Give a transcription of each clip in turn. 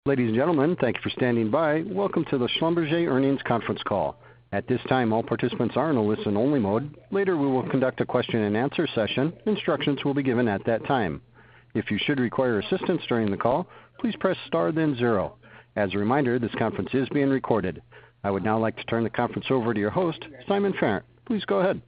Ladies and gentlemen, thank you for standing by. Welcome to the Schlumberger Earnings Conference Call. At this time, all participants are in a listen-only mode. Later, we will conduct a question-and-answer session. Instructions will be given at that time. If you should require assistance during the call, please press star then 0. As a reminder, this conference is being recorded. I would now like to turn the conference over to your host, Simon Farrant. Please go ahead.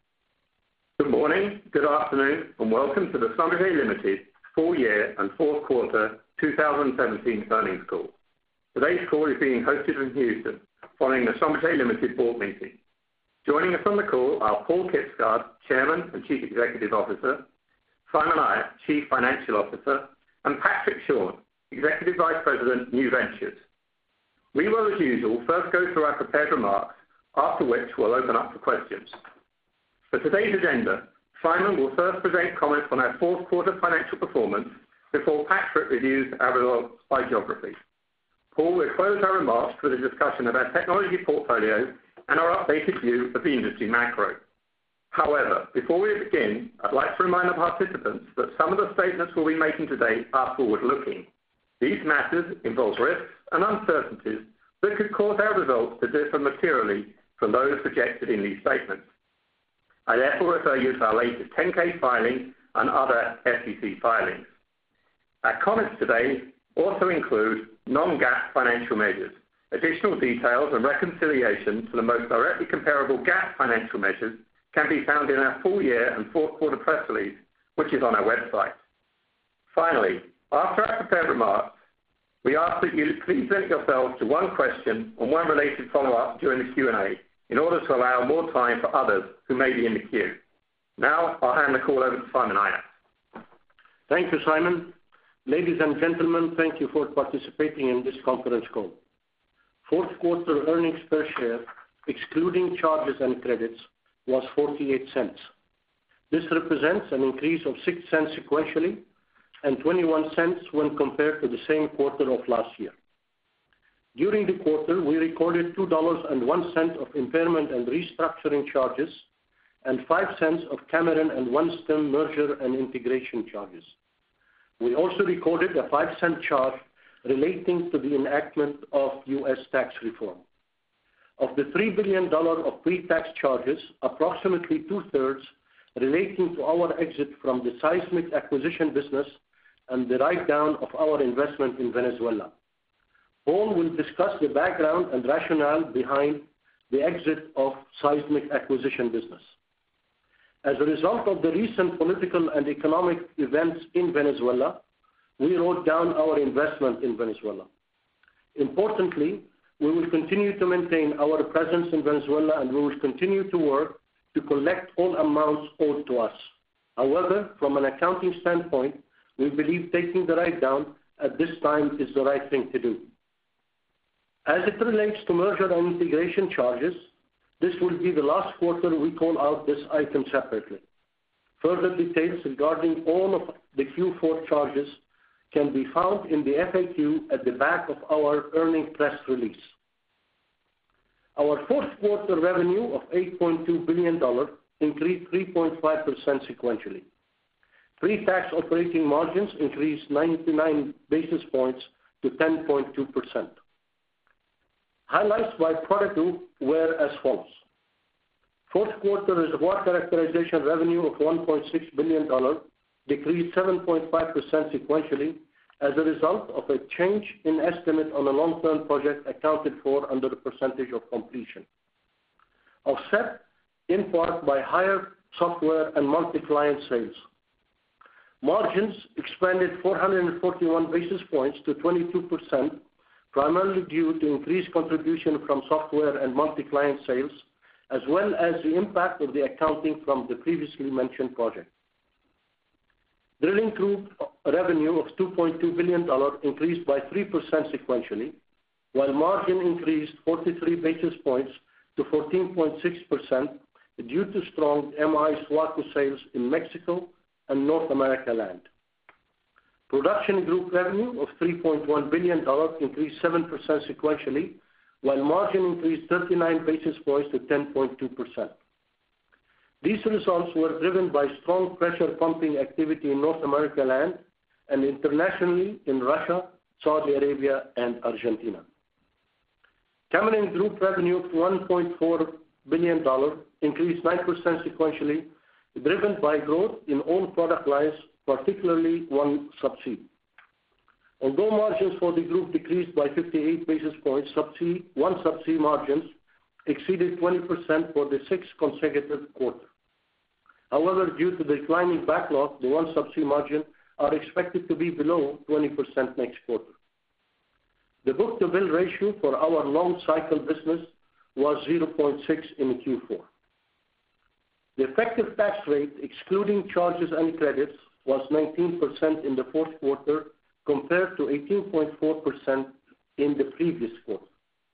Good morning, good afternoon, and welcome to the Schlumberger Limited full year and fourth quarter 2017 earnings call. Today's call is being hosted from Houston following the Schlumberger Limited board meeting. Joining us on the call are Paal Kibsgaard, Chairman and Chief Executive Officer, Simon Ayat, Chief Financial Officer, and Patrick Schorn, Executive Vice President, New Ventures. We will, as usual, first go through our prepared remarks, after which we'll open up for questions. For today's agenda, Simon will first present comments on our fourth quarter financial performance before Patrick reviews our results by geography. Paul will close our remarks with a discussion of our technology portfolio and our updated view of the industry macro. However, before we begin, I'd like to remind the participants that some of the statements we'll be making today are forward-looking. These matters involve risks and uncertainties that could cause our results to differ materially from those projected in these statements. I therefore refer you to our latest 10-K filing and other SEC filings. Our comments today also include non-GAAP financial measures. Additional details and reconciliation to the most directly comparable GAAP financial measures can be found in our full year and fourth quarter press release, which is on our website. Finally, after our prepared remarks, we ask that you please limit yourselves to one question and one related follow-up during the Q&A in order to allow more time for others who may be in the queue. Now, I'll hand the call over to Simon Ayat. Thank you, Simon. Ladies and gentlemen, thank you for participating in this conference call. Fourth quarter earnings per share, excluding charges and credits, was 48 cents. This represents an increase of 6 cents sequentially and 21 cents when compared to the same quarter of last year. During the quarter, we recorded $2.01 of impairment and restructuring charges and 5 cents of Cameron and OneStim merger and integration charges. We also recorded a 5-cent charge relating to the enactment of U.S. tax reform. Of the $3 billion of pre-tax charges, approximately two-thirds relating to our exit from the seismic acquisition business and the write-down of our investment in Venezuela. Paul will discuss the background and rationale behind the exit of seismic acquisition business. As a result of the recent political and economic events in Venezuela, we wrote down our investment in Venezuela. Importantly, we will continue to maintain our presence in Venezuela and we will continue to work to collect all amounts owed to us. However, from an accounting standpoint, we believe taking the write-down at this time is the right thing to do. As it relates to merger and integration charges, this will be the last quarter we call out this item separately. Further details regarding all of the Q4 charges can be found in the FAQ at the back of our earnings press release. Our fourth quarter revenue of $8.2 billion increased 3.5% sequentially. Pre-tax operating margins increased 99 basis points to 10.2%. Highlights by product group were as follows. Fourth quarter reservoir characterization revenue of $1.6 billion decreased 7.5% sequentially as a result of a change in estimate on a long-term project accounted for under the percentage of completion, offset in part by higher software and multi-client sales. Margins expanded 441 basis points to 22%, primarily due to increased contribution from software and multi-client sales, as well as the impact of the accounting from the previously mentioned project. Drilling group revenue of $2.2 billion increased by 3% sequentially, while margin increased 43 basis points to 14.6% due to strong MI SWACO sales in Mexico and North America land. Production group revenue of $3.1 billion increased 7% sequentially, while margin increased 39 basis points to 10.2%. These results were driven by strong pressure pumping activity in North America land and internationally in Russia, Saudi Arabia, and Argentina. Cameron Group revenue of $1.4 billion increased 9% sequentially, driven by growth in all product lines, particularly OneSubsea. Although margins for the group decreased by 58 basis points, OneSubsea margins exceeded 20% for the sixth consecutive quarter. However, due to the declining backlog, the OneSubsea margin are expected to be below 20% next quarter. The book-to-bill ratio for our long-cycle business was 0.6 in Q4. The effective tax rate, excluding charges and credits, was 19% in the fourth quarter compared to 18.4% in the previous quarter.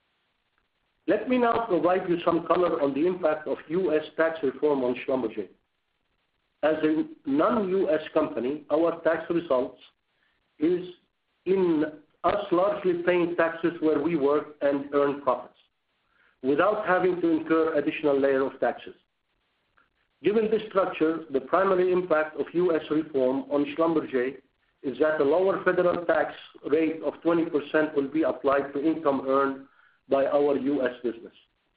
Let me now provide you some color on the impact of U.S. tax reform on Schlumberger. As a non-U.S. company, our tax results is in us largely paying taxes where we work and earn profits, without having to incur additional layer of taxes. Given this structure, the primary impact of U.S. reform on Schlumberger is that a lower federal tax rate of 20% will be applied to income earned by our U.S. business.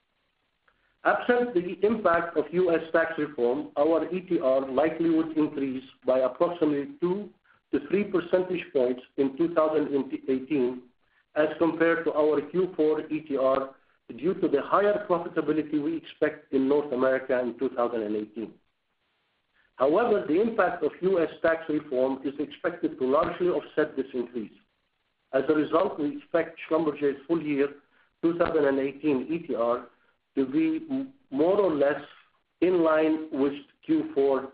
Absent the impact of U.S. tax reform, our ETR likely would increase by approximately 2 to 3 percentage points in 2018 as compared to our Q4 ETR due to the higher profitability we expect in North America in 2018. However, the impact of U.S. tax reform is expected to largely offset this increase. As a result, we expect Schlumberger's full year 2018 ETR to be more or less in line with Q4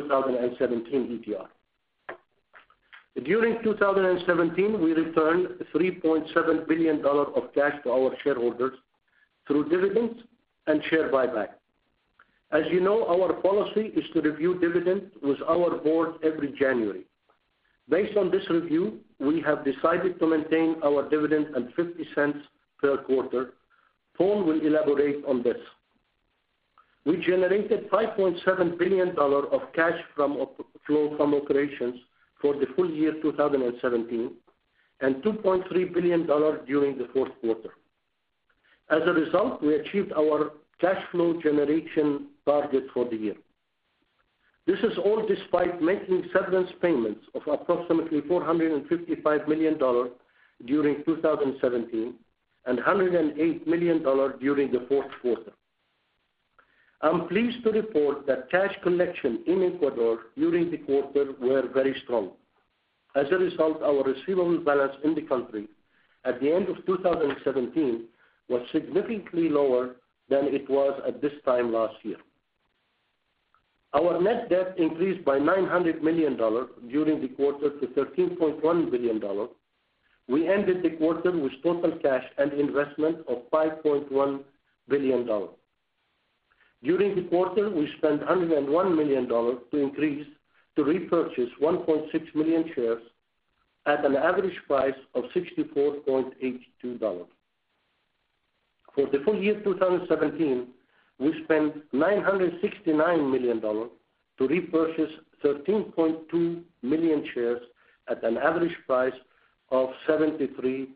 2017 ETR. During 2017, we returned $3.7 billion of cash to our shareholders through dividends and share buyback. As you know, our policy is to review dividends with our board every January. Based on this review, we have decided to maintain our dividend at 50 cents per quarter. Paul will elaborate on this. We generated $5.7 billion of cash flow from operations for the full year 2017 and $2.3 billion during the fourth quarter. As a result, we achieved our cash flow generation target for the year. This is all despite making severance payments of approximately $455 million during 2017 and $108 million during the fourth quarter. I'm pleased to report that cash collection in Ecuador during the quarter were very strong. As a result, our receivable balance in the country at the end of 2017 was significantly lower than it was at this time last year. Our net debt increased by $900 million during the quarter to $13.1 billion. We ended the quarter with total cash and investment of $5.1 billion. During the quarter, we spent $101 million to repurchase 1.6 million shares at an average price of $64.82. For the full year 2017, we spent $969 million to repurchase 13.2 million shares at an average price of $73.11.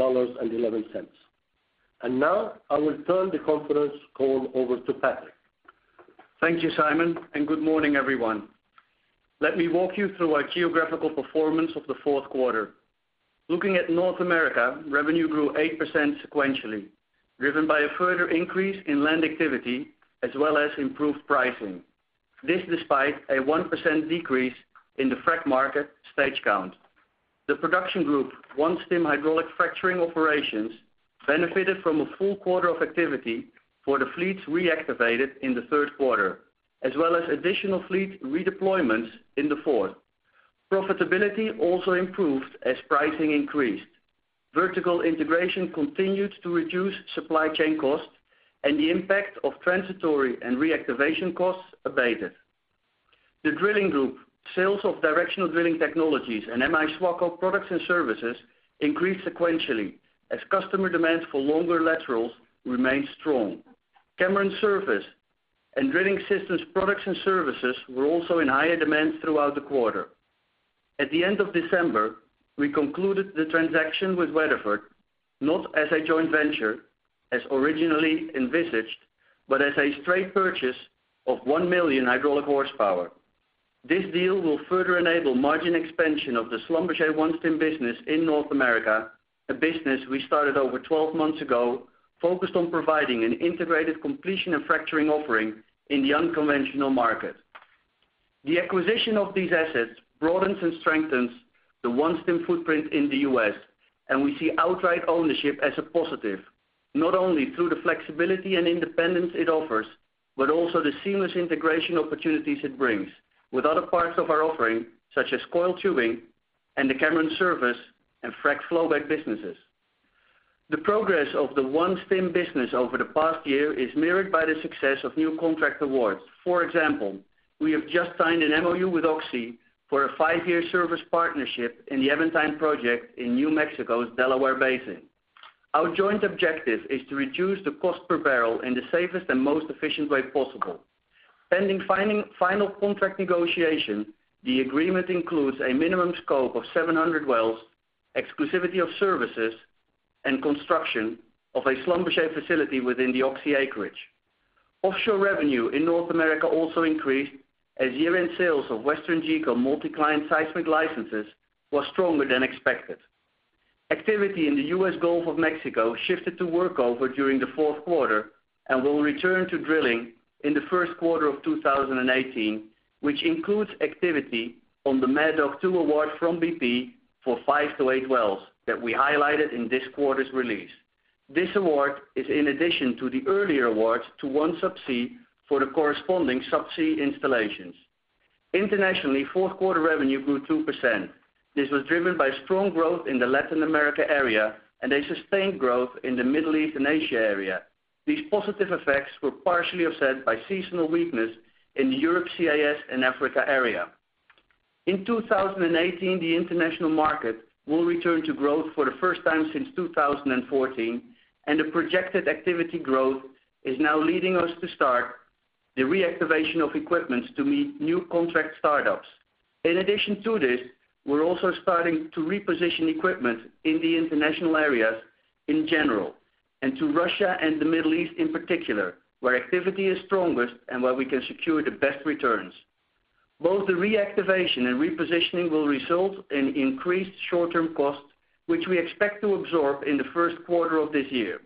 And now I will turn the conference call over to Patrick. Thank you, Simon, and good morning, everyone. Let me walk you through our geographical performance of the fourth quarter. Looking at North America, revenue grew 8% sequentially, driven by a further increase in land activity as well as improved pricing. This despite a 1% decrease in the frac market stage count. The production group, OneStim hydraulic fracturing operations, benefited from a full quarter of activity for the fleets reactivated in the third quarter, as well as additional fleet redeployments in the fourth. Profitability also improved as pricing increased. Vertical integration continued to reduce supply chain costs, and the impact of transitory and reactivation costs abated. The drilling group, sales of directional drilling technologies and MI SWACO products and services increased sequentially as customer demand for longer laterals remained strong. Cameron Service and Drilling Systems products and services were also in higher demand throughout the quarter. At the end of December, we concluded the transaction with Weatherford not as a joint venture as originally envisaged, but as a straight purchase of 1 million hydraulic horsepower. This deal will further enable margin expansion of the Schlumberger OneStim business in North America, a business we started over 12 months ago, focused on providing an integrated completion and fracturing offering in the unconventional market. The acquisition of these assets broadens and strengthens the OneStim footprint in the U.S., and we see outright ownership as a positive, not only through the flexibility and independence it offers, but also the seamless integration opportunities it brings with other parts of our offering, such as coiled tubing and the Cameron service and frac flowback businesses. The progress of the OneStim business over the past year is mirrored by the success of new contract awards. For example, we have just signed an MOU with Oxy for a 5-year service partnership in the Aventine project in New Mexico's Delaware Basin. Our joint objective is to reduce the cost per barrel in the safest and most efficient way possible. Pending final contract negotiation, the agreement includes a minimum scope of 700 wells, exclusivity of services, and construction of a Schlumberger facility within the Oxy acreage. Offshore revenue in North America also increased as year-end sales of WesternGeco multi-client seismic licenses was stronger than expected. Activity in the U.S. Gulf of Mexico shifted to workover during the fourth quarter and will return to drilling in the first quarter of 2018, which includes activity on the Mad Dog 2 award from BP for 5 to 8 wells that we highlighted in this quarter's release. This award is in addition to the earlier awards to OneSubsea for the corresponding subsea installations. Internationally, fourth quarter revenue grew 2%. This was driven by strong growth in the Latin America area and a sustained growth in the Middle East and Asia area. These positive effects were partially offset by seasonal weakness in the Europe, CIS, and Africa area. In 2018, the international market will return to growth for the first time since 2014, and the projected activity growth is now leading us to start the reactivation of equipment to meet new contract startups. In addition to this, we're also starting to reposition equipment in the international areas in general, and to Russia and the Middle East in particular, where activity is strongest and where we can secure the best returns. Both the reactivation and repositioning will result in increased short-term costs, which we expect to absorb in the first quarter of this year.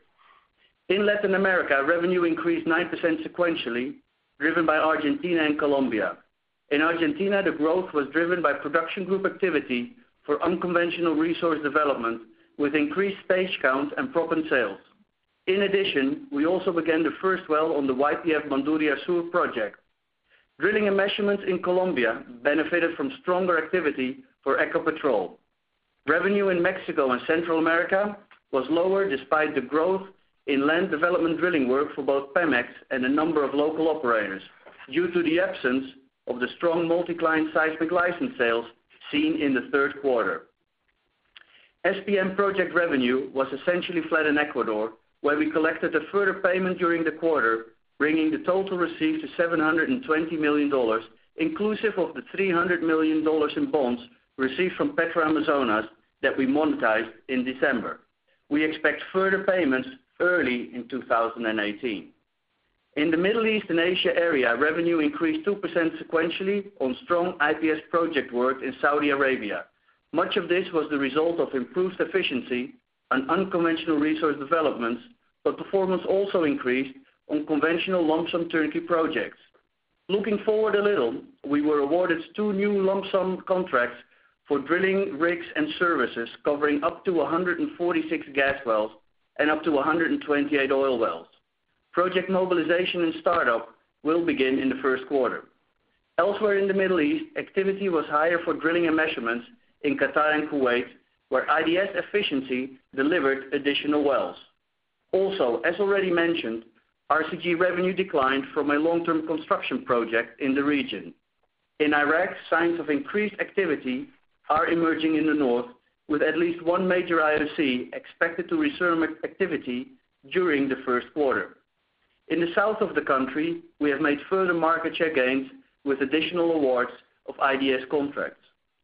In Latin America, revenue increased 9% sequentially, driven by Argentina and Colombia. In Argentina, the growth was driven by production group activity for unconventional resource development with increased stage count and proppant sales. In addition, we also began the first well on the YPF Manduria Sur project. Drilling and measurements in Colombia benefited from stronger activity for Ecopetrol. Revenue in Mexico and Central America was lower despite the growth in land development drilling work for both Pemex and a number of local operators due to the absence of the strong multi-client seismic license sales seen in the third quarter. SPM project revenue was essentially flat in Ecuador, where we collected a further payment during the quarter, bringing the total received to $720 million, inclusive of the $300 million in bonds received from PetroAmazonas that we monetized in December. We expect further payments early in 2018. In the Middle East and Asia area, revenue increased 2% sequentially on strong IPS project work in Saudi Arabia. Much of this was the result of improved efficiency on unconventional resource developments, but performance also increased on conventional lump sum turnkey projects. Looking forward a little, we were awarded 2 new lump sum contracts for drilling rigs and services covering up to 146 gas wells and up to 128 oil wells. Project mobilization and startup will begin in the first quarter. Elsewhere in the Middle East, activity was higher for drilling and measurements in Qatar and Kuwait, where IDS efficiency delivered additional wells. Also, as already mentioned, RCG revenue declined from a long-term construction project in the region. In Iraq, signs of increased activity are emerging in the north, with at least one major IOC expected to resume activity during the first quarter. In the south of the country, we have made further market share gains with additional awards of IDS contracts.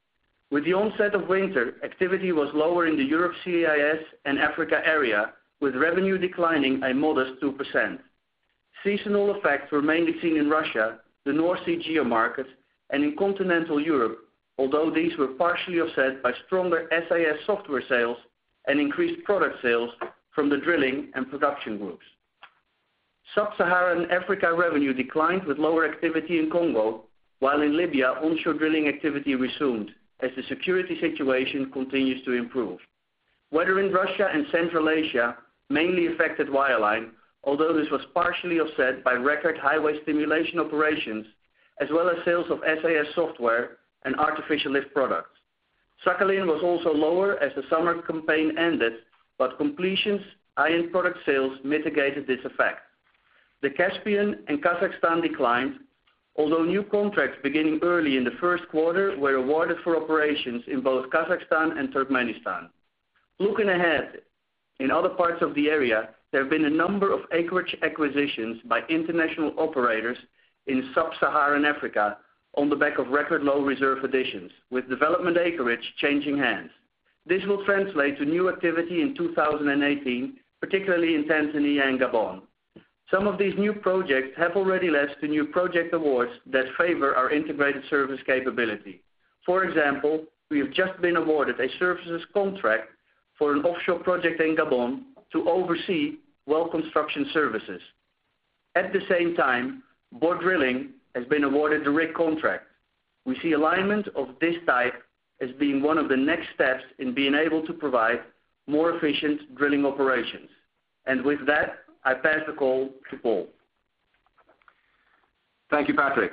With the onset of winter, activity was lower in the Europe, CIS, and Africa area, with revenue declining a modest 2%. Seasonal effects were mainly seen in Russia, the North Sea geo-market, and in continental Europe, although these were partially offset by stronger SAS software sales and increased product sales from the drilling and production groups. Sub-Saharan Africa revenue declined with lower activity in Congo, while in Libya onshore drilling activity resumed as the security situation continues to improve. Weather in Russia and Central Asia mainly affected wireline, although this was partially offset by record highway stimulation operations, as well as sales of SAS software and artificial lift products. Sakhalin was also lower as the summer campaign ended, but completions, high-end product sales mitigated this effect. The Caspian and Kazakhstan declined, although new contracts beginning early in the first quarter were awarded for operations in both Kazakhstan and Turkmenistan. Looking ahead, in other parts of the area, there have been a number of acreage acquisitions by international operators in sub-Saharan Africa on the back of record low reserve additions, with development acreage changing hands. This will translate to new activity in 2018, particularly in Tanzania and Gabon. Some of these new projects have already led to new project awards that favor our integrated service capability. For example, we have just been awarded a services contract for an offshore project in Gabon to oversee well construction services. At the same time, Borr Drilling has been awarded the rig contract. We see alignment of this type as being one of the next steps in being able to provide more efficient drilling operations. And with that, I pass the call to Paul. Thank you, Patrick.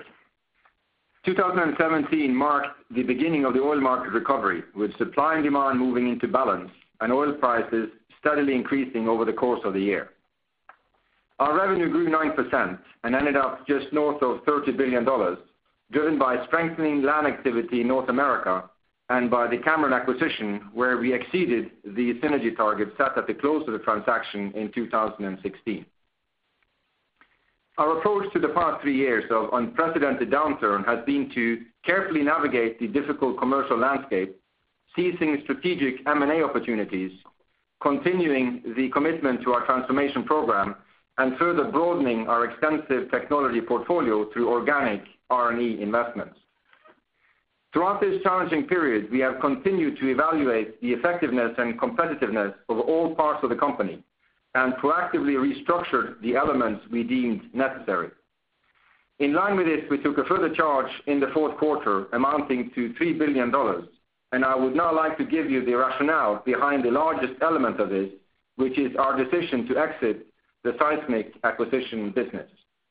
2017 marked the beginning of the oil market recovery, with supply and demand moving into balance and oil prices steadily increasing over the course of the year. Our revenue grew 9% and ended up just north of $30 billion, driven by strengthening land activity in North America and by the Cameron acquisition, where we exceeded the synergy target set at the close of the transaction in 2016. Our approach to the past 3 years of unprecedented downturn has been to carefully navigate the difficult commercial landscape, seizing strategic M&A opportunities, continuing the commitment to our transformation program, and further broadening our extensive technology portfolio through organic R&E investments. Throughout this challenging period, we have continued to evaluate the effectiveness and competitiveness of all parts of the company and proactively restructured the elements we deemed necessary. In line with this, we took a further charge in the fourth quarter amounting to $3 billion, and I would now like to give you the rationale behind the largest element of this, which is our decision to exit the seismic acquisition business.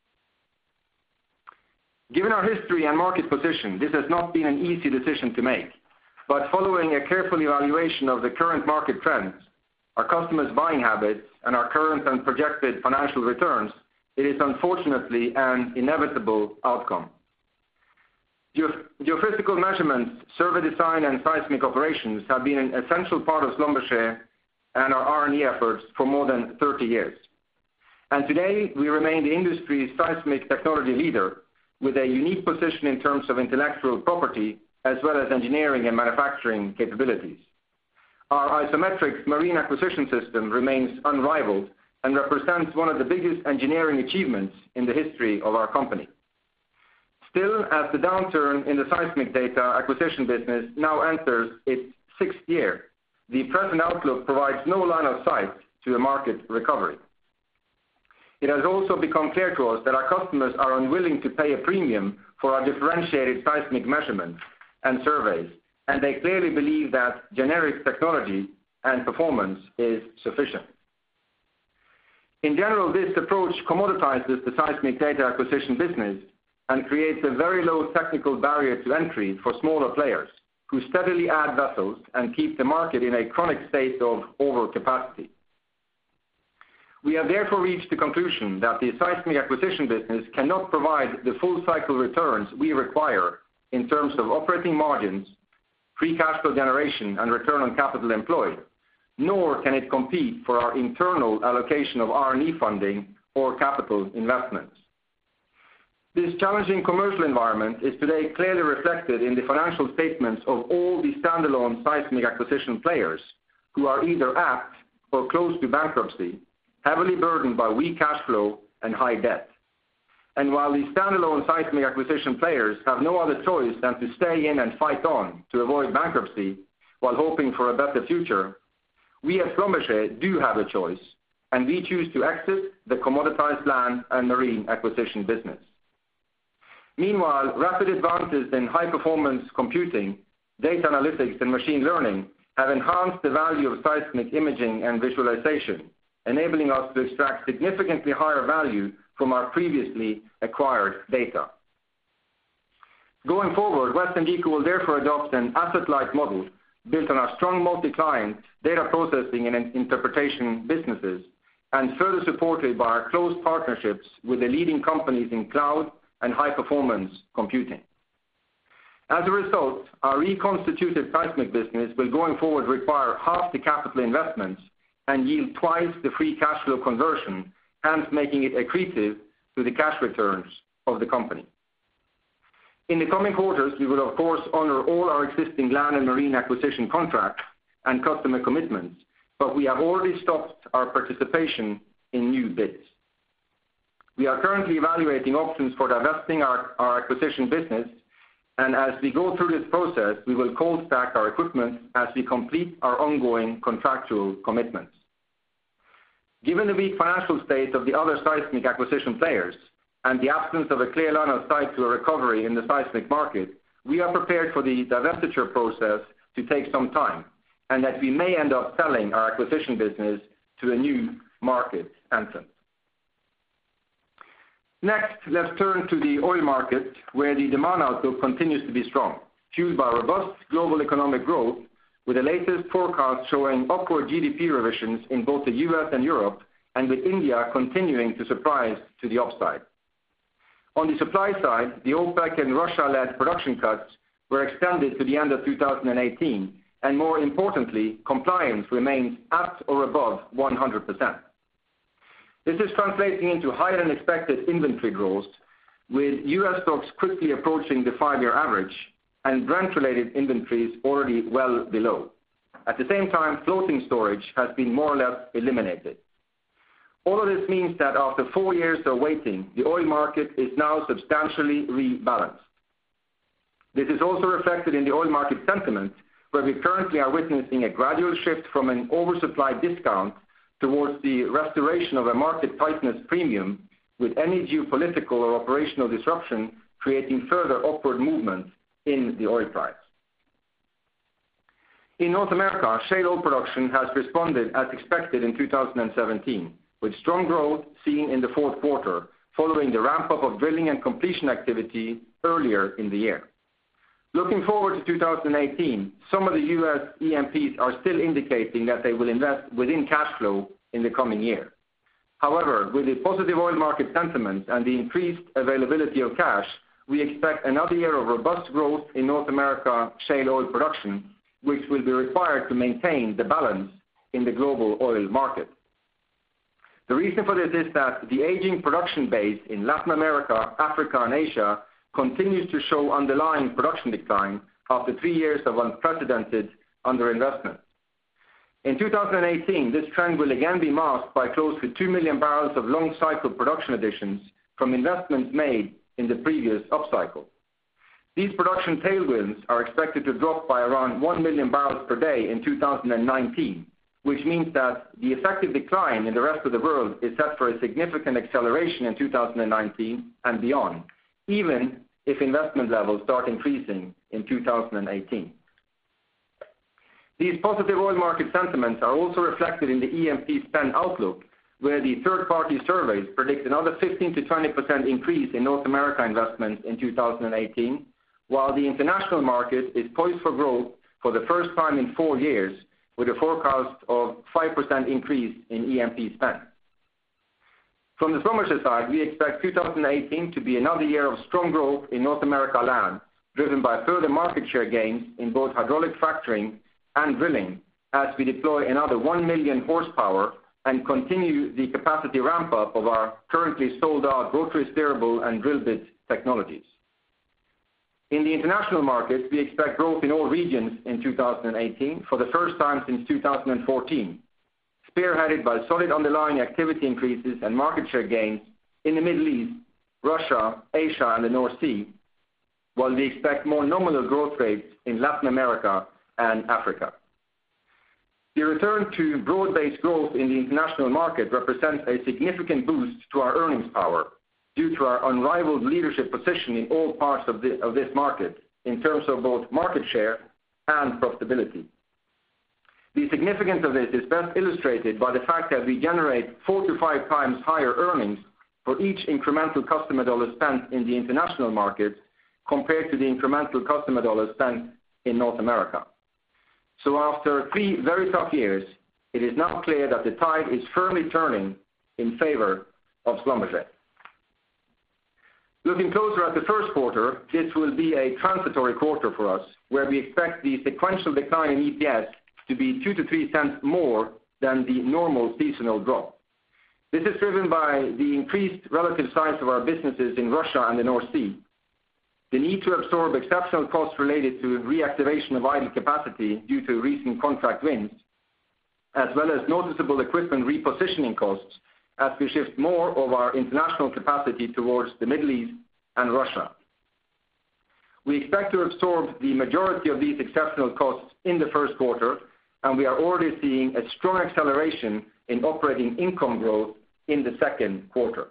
Given our history and market position, this has not been an easy decision to make, but following a careful evaluation of the current market trends, our customers' buying habits, and our current and projected financial returns, it is unfortunately an inevitable outcome. Geophysical measurements, survey design, and seismic operations have been an essential part of Schlumberger and our R&E efforts for more than 30 years. And today, we remain the industry's seismic technology leader with a unique position in terms of intellectual property as well as engineering and manufacturing capabilities. Our Isometrics marine acquisition system remains unrivaled and represents one of the biggest engineering achievements in the history of our company. Still, as the downturn in the seismic data acquisition business now enters its 6th year, the present outlook provides no line of sight to a market recovery. It has also become clear to us that our customers are unwilling to pay a premium for our differentiated seismic measurements and surveys, and they clearly believe that generic technology and performance is sufficient. In general, this approach commoditizes the seismic data acquisition business and creates a very low technical barrier to entry for smaller players who steadily add vessels and keep the market in a chronic state of overcapacity. We have therefore reached the conclusion that the seismic acquisition business cannot provide the full cycle returns we require in terms of operating margins, free cash flow generation, and return on capital employed, nor can it compete for our internal allocation of R&E funding or capital investments. This challenging commercial environment is today clearly reflected in the financial statements of all the standalone seismic acquisition players who are either at or close to bankruptcy, heavily burdened by weak cash flow and high debt. And while the standalone seismic acquisition players have no other choice than to stay in and fight on to avoid bankruptcy while hoping for a better future, we at Schlumberger do have a choice, and we choose to exit the commoditized land and marine acquisition business. Meanwhile, rapid advances in high-performance computing, data analytics, and machine learning have enhanced the value of seismic imaging and visualization, enabling us to extract significantly higher value from our previously acquired data. Going forward, WesternGeco will therefore adopt an asset-light model built on our strong multi-client data processing and interpretation businesses, and further supported by our close partnerships with the leading companies in cloud and high-performance computing. As a result, our reconstituted seismic business will going forward require half the capital investments and yield twice the free cash flow conversion, hence making it accretive to the cash returns of the company. In the coming quarters, we will of course honor all our existing land and marine acquisition contracts and customer commitments, but we have already stopped our participation in new bids. We are currently evaluating options for divesting our acquisition business, and as we go through this process, we will cold stack our equipment as we complete our ongoing contractual commitments. Given the weak financial state of the other seismic acquisition players and the absence of a clear line of sight to a recovery in the seismic market, we are prepared for the divestiture process to take some time, and that we may end up selling our acquisition business to a new market entrant. Next, let's turn to the oil market, where the demand outlook continues to be strong, fueled by robust global economic growth, with the latest forecast showing upward GDP revisions in both the U.S. and Europe, and with India continuing to surprise to the upside. On the supply side, the OPEC and Russia-led production cuts were extended to the end of 2018, and more importantly, compliance remains at or above 100%. This is translating into higher than expected inventory growth, with U.S. stocks quickly approaching the 5-year average and Brent-related inventories already well below. At the same time, floating storage has been more or less eliminated. All of this means that after 4 years of waiting, the oil market is now substantially rebalanced. This is also reflected in the oil market sentiment, where we currently are witnessing a gradual shift from an oversupply discount towards the restoration of a market tightness premium, with any geopolitical or operational disruption creating further upward movement in the oil price. In North America, shale oil production has responded as expected in 2017, with strong growth seen in the fourth quarter, following the ramp-up of drilling and completion activity earlier in the year. Looking forward to 2018, some of the U.S. E&Ps are still indicating that they will invest within cash flow in the coming year. However, with the positive oil market sentiment and the increased availability of cash, we expect another year of robust growth in North America shale oil production, which will be required to maintain the balance in the global oil market. The reason for this is that the aging production base in Latin America, Africa, and Asia continues to show underlying production decline after 3 years of unprecedented underinvestment. In 2018, this trend will again be masked by close to 2 million barrels of long-cycle production additions from investments made in the previous upcycle. These production tailwinds are expected to drop by around 1 million barrels per day in 2019, which means that the effective decline in the rest of the world is set for a significant acceleration in 2019 and beyond, even if investment levels start increasing in 2018. These positive oil market sentiments are also reflected in the E&P spend outlook, where the third-party surveys predict another 15 to 20% increase in North America investments in 2018, while the international market is poised for growth for the first time in 4 years, with a forecast of 5% increase in E&P spend. From the Schlumberger side, we expect 2018 to be another year of strong growth in North America land, driven by further market share gains in both hydraulic fracturing and drilling, as we deploy another 1 million horsepower and continue the capacity ramp-up of our currently sold-out rotary steerable and drill bit technologies. In the international markets, we expect growth in all regions in 2018 for the first time since 2014, spearheaded by solid underlying activity increases and market share gains in the Middle East, Russia, Asia, and the North Sea, while we expect more nominal growth rates in Latin America and Africa. The return to broad-based growth in the international market represents a significant boost to our earnings power due to our unrivaled leadership position in all parts of this market in terms of both market share and profitability. The significance of this is best illustrated by the fact that we generate 4 to 5 times higher earnings for each incremental customer dollar spent in the international markets compared to the incremental customer dollar spent in North America. So after 3 very tough years, it is now clear that the tide is firmly turning in favor of Schlumberger. Looking closer at the first quarter, this will be a transitory quarter for us, where we expect the sequential decline in EPS to be 2 to 3 cents more than the normal seasonal drop. This is driven by the increased relative size of our businesses in Russia and the North Sea, the need to absorb exceptional costs related to reactivation of idle capacity due to recent contract wins, as well as noticeable equipment repositioning costs as we shift more of our international capacity towards the Middle East and Russia. We expect to absorb the majority of these exceptional costs in the first quarter, and we are already seeing a strong acceleration in operating income growth in the second quarter.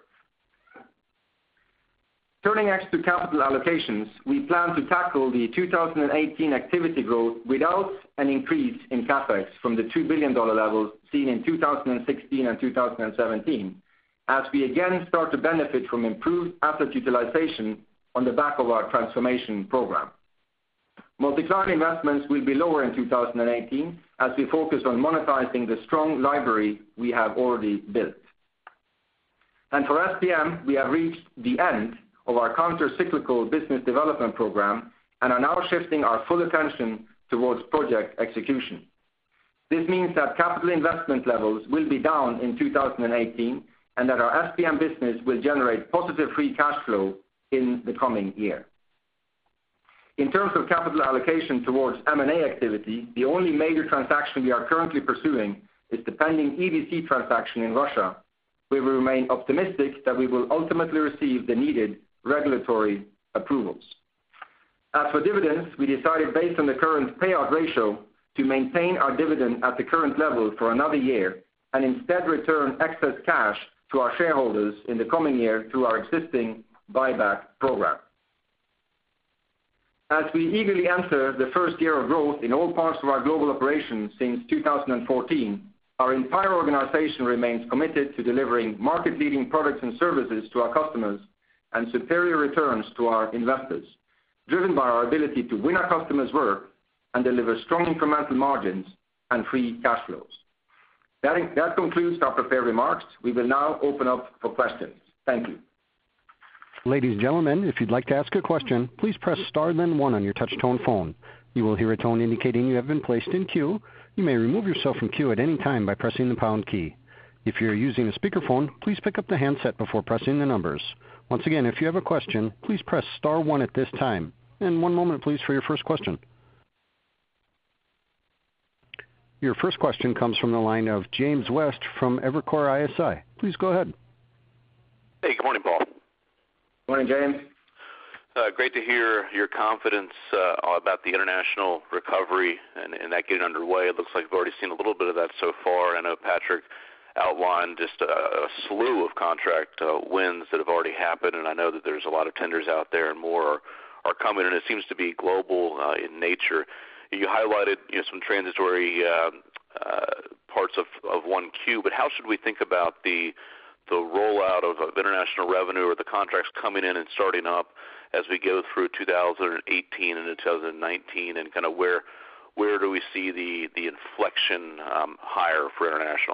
Turning next to capital allocations, we plan to tackle the 2018 activity growth without an increase in CapEx from the $2 billion levels seen in 2016 and 2017, as we again start to benefit from improved asset utilization on the back of our transformation program. Multi-client investments will be lower in 2018 as we focus on monetizing the strong library we have already built. And for SPM, we have reached the end of our counter-cyclical business development program and are now shifting our full attention towards project execution. This means that capital investment levels will be down in 2018 and that our SPM business will generate positive free cash flow in the coming year. In terms of capital allocation towards M&A activity, the only major transaction we are currently pursuing is the pending EDC transaction in Russia, where we remain optimistic that we will ultimately receive the needed regulatory approvals. As for dividends, we decided based on the current payout ratio to maintain our dividend at the current level for another year and instead return excess cash to our shareholders in the coming year through our existing buyback program. As we eagerly enter the first year of growth in all parts of our global operations since 2014, our entire organization remains committed to delivering market-leading products and services to our customers and superior returns to our investors, driven by our ability to win our customers' work and deliver strong incremental margins and free cash flows. That concludes our prepared remarks. We will now open up for questions. Thank you. Ladies and gentlemen, if you'd like to ask a question, please press star then 1 on your touch-tone phone. You will hear a tone indicating you have been placed in queue. You may remove yourself from queue at any time by pressing the pound key. If you're using a speakerphone, please pick up the handset before pressing the numbers. Once again, if you have a question, please press star 1 at this time. And one moment, please, for your first question. Your first question comes from the line of James West from Evercore ISI. Please go ahead. Hey, good morning, Paul. Morning, James. Great to hear your confidence about the international recovery and that getting underway. It looks like we've already seen a little bit of that so far. I know Patrick outlined just a slew of contract wins that have already happened, and I know that there's a lot of tenders out there and more are coming, and it seems to be global in nature. You highlighted some transitory parts of 1Q, but how should we think about the rollout of international revenue or the contracts coming in and starting up as we go through 2018 and 2019, and kind of where do we see the inflection higher for international?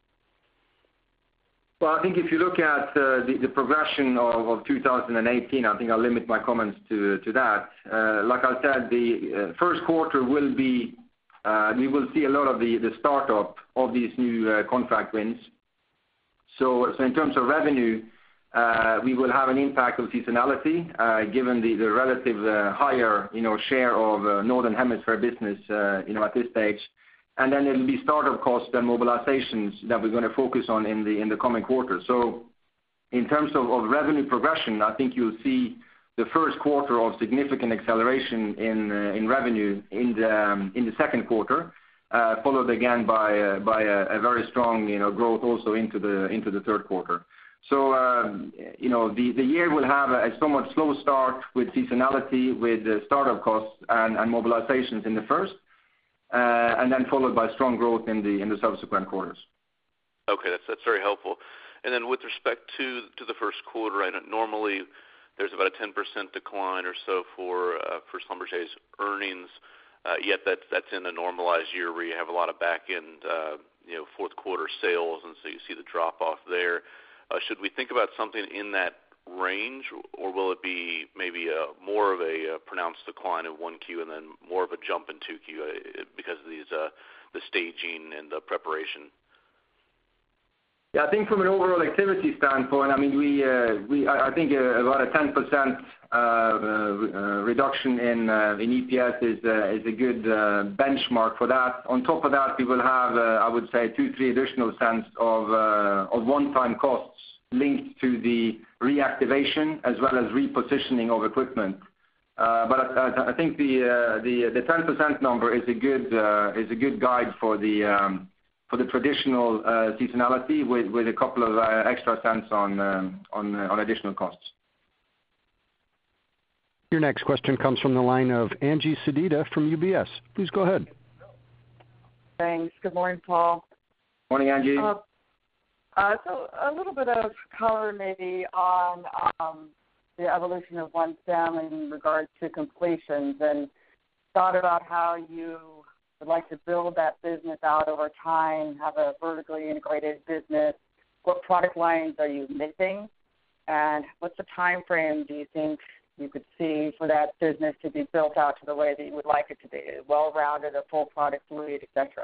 Well, I think if you look at the progression of 2018, I think I'll limit my comments to that. Like I said, the first quarter will be, we will see a lot of the startup of these new contract wins. So in terms of revenue, we will have an impact of seasonality, given the relative higher, share of Northern Hemisphere business, at this stage. And then it'll be startup costs and mobilizations that we're going to focus on in the coming quarters. So in terms of revenue progression, I think you'll see the first quarter of significant acceleration in revenue in the second quarter, followed again by a very strong, growth also into the third quarter. So, the year will have a somewhat slow start with seasonality, with startup costs and mobilizations in the first, and then followed by strong growth in the subsequent quarters. Okay, that's very helpful. And then with respect to the first quarter, I know normally there's about a 10% decline or so for Schlumberger's earnings, yet that's in a normalized year where you have a lot of back-end, fourth quarter sales, and so you see the drop-off there. Should we think about something in that range, or will it be maybe more of a pronounced decline in 1Q and then more of a jump in 2Q because of these the staging and the preparation? Yeah, I think from an overall activity standpoint, I mean, I think about a 10% reduction in EPS is a good benchmark for that. On top of that, we will have, I would say, 2-3 additional cents of one-time costs linked to the reactivation as well as repositioning of equipment. But I think the 10% number is a good guide for the traditional seasonality with a couple of extra cents on additional costs. Your next question comes from the line of Angie Sedita from UBS. Please go ahead. Thanks. Good morning, Paul. Morning, Angie. So a little bit of color maybe on the evolution of OneStim in regards to completions, and thought about how you would like to build that business out over time, have a vertically integrated business. What product lines are you missing? And what's the time frame do you think you could see for that business to be built out to the way that you would like it to be, well-rounded, a full product suite, et cetera?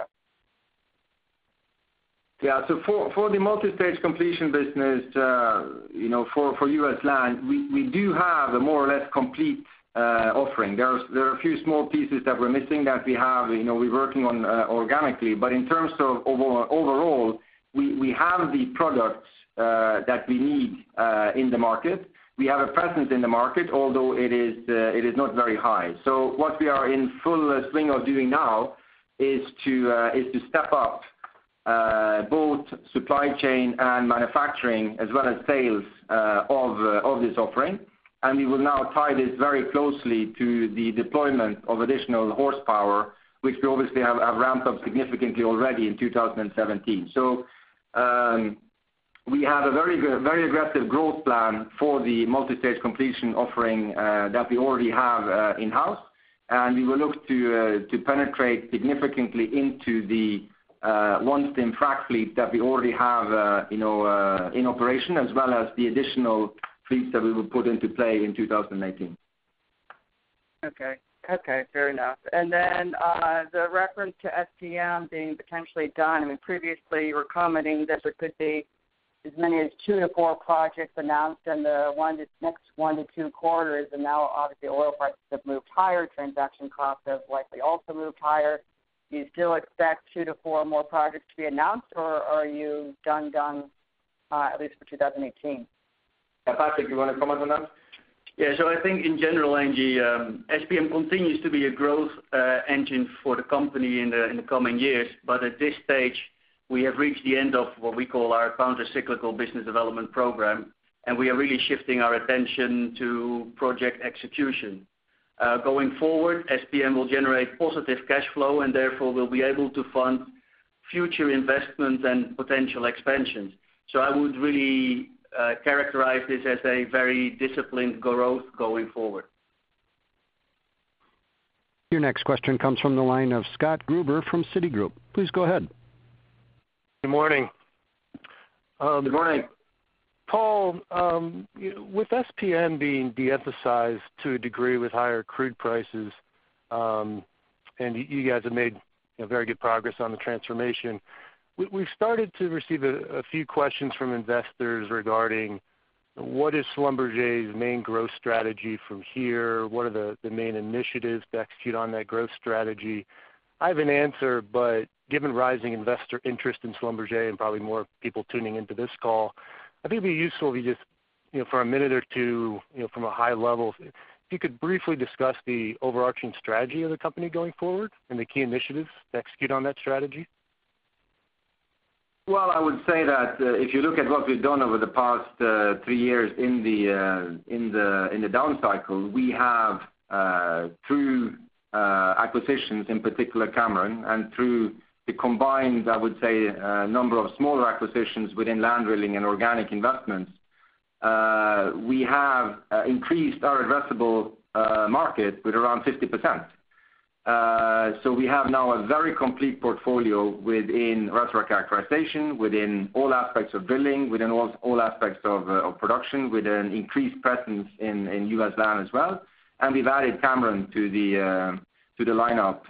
Yeah, so for the multi-stage completion business, for U.S. land, we do have a more or less complete offering. There are a few small pieces that we're missing that we have, we're working on organically. But in terms of overall, we have the products that we need in the market. We have a presence in the market, although it is not very high. So what we are in full swing of doing now is to step up both supply chain and manufacturing as well as sales of this offering. And we will now tie this very closely to the deployment of additional horsepower, which we obviously have ramped up significantly already in 2017. So we have a very aggressive growth plan for the multi-stage completion offering that we already have in-house. And we will look to penetrate significantly into the OneStim frac fleet that we already have in operation, as well as the additional fleets that we will put into play in 2018. Okay, fair enough. And then the reference to SPM being potentially done, I mean, previously you were commenting that there could be as many as 2 to 4 projects announced in the next 1 to 2 quarters, and now obviously oil prices have moved higher, transaction costs have likely also moved higher. Do you still expect 2 to 4 more projects to be announced, or are you done at least for 2018? Patrick, you want to comment on that? Yeah, so I think in general, Angie, SPM continues to be a growth engine for the company in the coming years, but at this stage we have reached the end of what we call our counter-cyclical business development program, and we are really shifting our attention to project execution. Going forward, SPM will generate positive cash flow and therefore will be able to fund future investments and potential expansions. So I would really characterize this as a very disciplined growth going forward. Your next question comes from the line of Scott Gruber from Citigroup. Please go ahead. Good morning. Good morning. Paul, with SPM being de-emphasized to a degree with higher crude prices, and you guys have made very good progress on the transformation, we've started to receive a few questions from investors regarding what is Schlumberger's main growth strategy from here? What are the main initiatives to execute on that growth strategy? I have an answer, but given rising investor interest in Schlumberger and probably more people tuning into this call, I think it'd be useful if you just, for a minute or two, from a high level, if you could briefly discuss the overarching strategy of the company going forward and the key initiatives to execute on that strategy. Well, I would say that if you look at what we've done over the past 3 years in the down cycle, we have through acquisitions, in particular Cameron, and through the combined, I would say, number of smaller acquisitions within land drilling and organic investments, we have increased our addressable market with around 50%. So we have now a very complete portfolio within reservoir characterization, within all aspects of drilling, within all aspects of production, with an increased presence in U.S. land as well. And we've added Cameron to the lineup,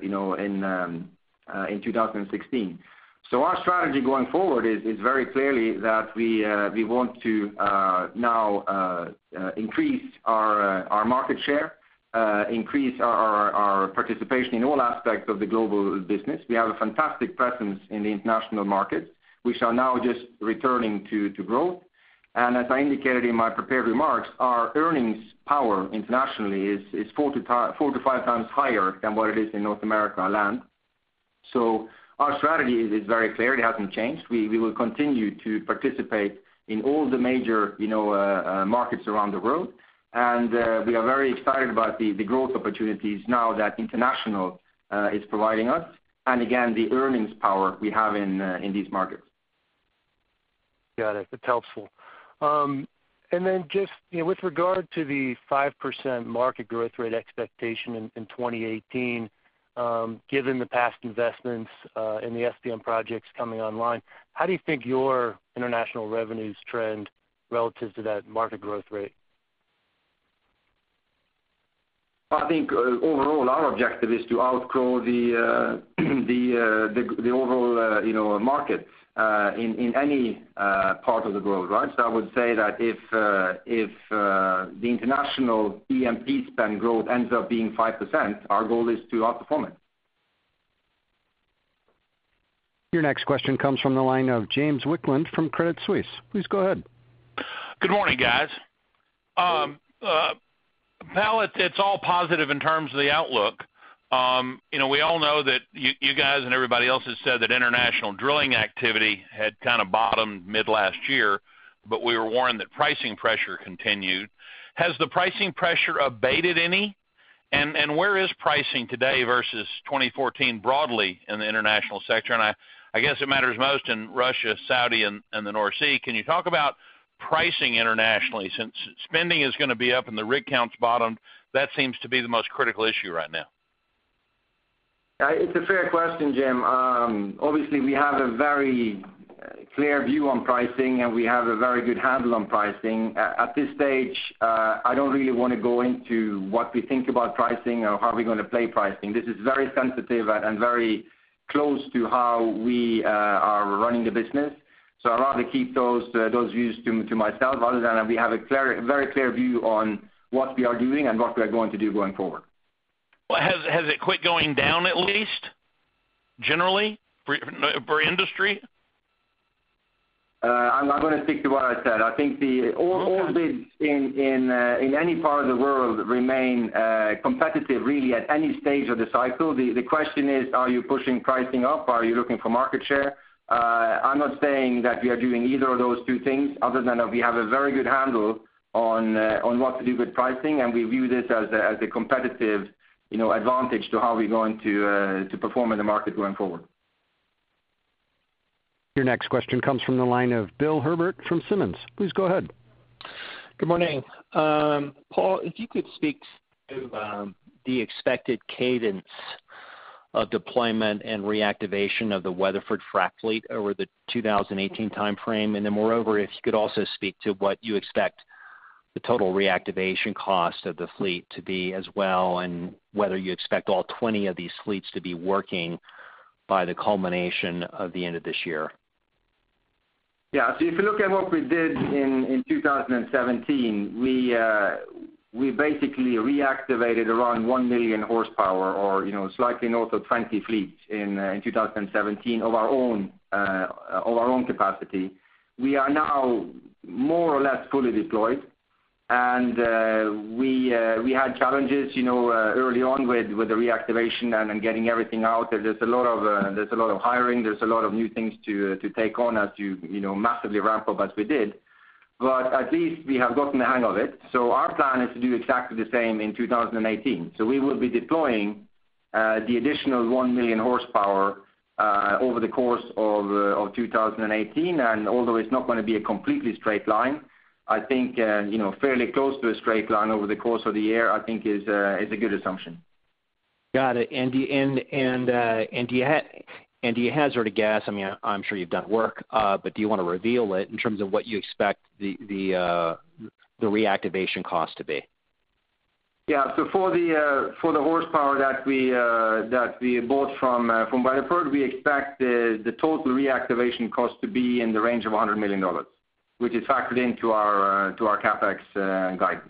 in 2016. So our strategy going forward is very clearly that we want to now increase our market share, increase our participation in all aspects of the global business. We have a fantastic presence in the international markets, which are now just returning to growth. And as I indicated in my prepared remarks, our earnings power internationally is 4 to 5 times higher than what it is in North America land. So our strategy is very clear. It hasn't changed. We will continue to participate in all the major markets around the world. And we are very excited about the growth opportunities now that international is providing us. And again, the earnings power we have in these markets. Got it. That's helpful. And then just with regard to the 5% market growth rate expectation in 2018, given the past investments in the SPM projects coming online, how do you think your international revenues trend relative to that market growth rate? I think overall our objective is to outgrow the overall market in any part of the world, right? So I would say that if the international E&P spend growth ends up being 5%, our goal is to outperform it. Your next question comes from the line of James Wickland from Credit Suisse. Please go ahead. Good morning, guys. Pal, it's all positive in terms of the outlook. We all know that you guys and everybody else has said that international drilling activity had kind of bottomed mid last year, but we were warned that pricing pressure continued. Has the pricing pressure abated any? And where is pricing today versus 2014 broadly in the international sector? And I guess it matters most in Russia, Saudi, and the North Sea. Can you talk about pricing internationally? Since spending is going to be up and the rig count's bottomed, that seems to be the most critical issue right now. It's a fair question, Jim. Obviously, we have a very clear view on pricing, and we have a very good handle on pricing. At this stage, I don't really want to go into what we think about pricing or how we're going to play pricing. This is very sensitive and very close to how we are running the business. So I'd rather keep those views to myself, other than we have a very clear view on what we are doing and what we are going to do going forward. Well, has it quit going down at least, generally, for industry? I'm not going to stick to what I said. I think all bids in any part of the world remain competitive really at any stage of the cycle. The question is, are you pushing pricing up? Are you looking for market share? I'm not saying that we are doing either of those two things, other than that we have a very good handle on what to do with pricing, and we view this as a competitive advantage to how we're going to perform in the market going forward. Your next question comes from the line of Bill Herbert from Simmons. Please go ahead. Good morning. Paul, if you could speak to the expected cadence of deployment and reactivation of the Weatherford frac fleet over the 2018 timeframe, and then moreover, if you could also speak to what you expect the total reactivation cost of the fleet to be as well, and whether you expect all 20 of these fleets to be working by the culmination of the end of this year. Yeah, so if you look at what we did in 2017, we basically reactivated around 1 million horsepower, or slightly north of 20 fleets in 2017 of our own capacity. We are now more or less fully deployed, and we had challenges, early on with the reactivation and getting everything out. There's a lot of hiring. There's a lot of new things to take on as you massively ramp up as we did. But at least we have gotten the hang of it. So our plan is to do exactly the same in 2018. So we will be deploying the additional 1 million horsepower over the course of 2018. And although it's not going to be a completely straight line, I think fairly close to a straight line over the course of the year, I think is a good assumption. Got it. And do you hazard a guess? I mean, I'm sure you've done work, but do you want to reveal it in terms of what you expect the reactivation cost to be? Yeah. So for the horsepower that we bought from Weatherford, we expect the total reactivation cost to be in the range of $100 million, which is factored into our capex guidance.